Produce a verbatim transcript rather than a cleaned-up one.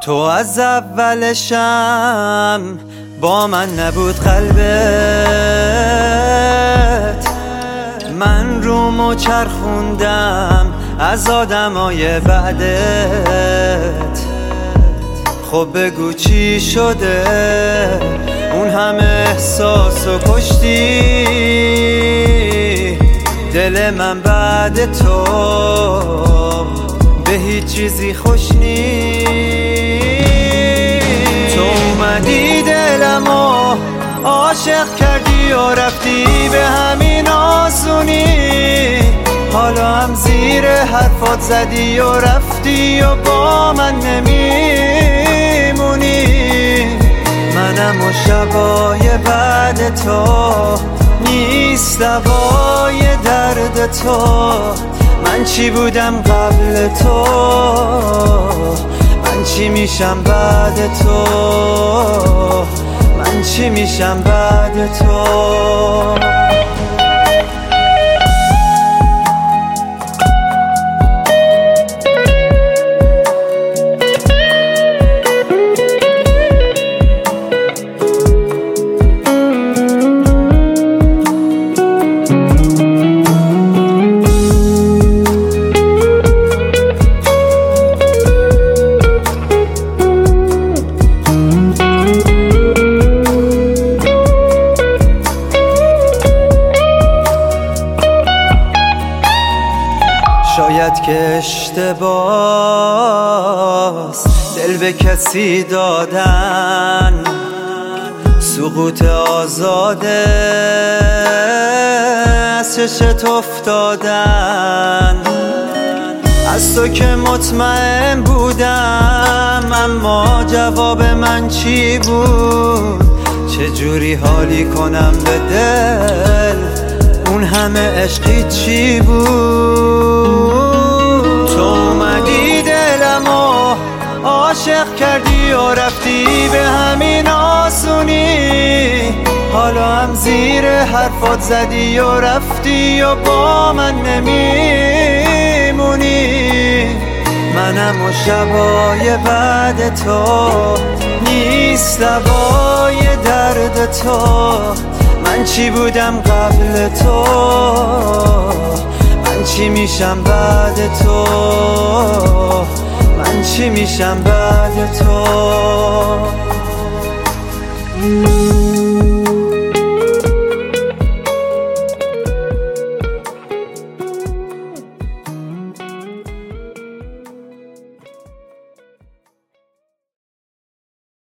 تو از اولشم با من نبود قلبت، من رومو چرخوندم از آدمای بعدت. خب بگو چی شده اون همه احساسو کشتی، دل من بعد تو به هیچ چیزی خوش نیست. تو اومدی دلمو عاشق کردی و رفتی به همین آسونی، حالا هم زیر حرفات زدی و رفتی و با من نمیمونی. منم و شبای بعد تو نیست دوای درد تو. من چی بودم قبل تو، من چی میشم بعد تو، من چی میشم بعد تو. شاید که اشتباس دل به کسی دادن، سقوط آزاده از چشت افتادن. از تو که مطمئن بودم، اما جواب من چی بود؟ چجوری حالی کنم به دل اون همه عشقی چی بود؟ تو اومدی دلمو عاشق کردی و رفتی به همین آسونی، حالا هم زیر حرفات زدی و رفتی و با من نمیمونی. منم و شبای بعد تو نیست دوای درد تو. من چی بودم قبل تو، من چی میشم بعد تو، من چی میشم بعد تو.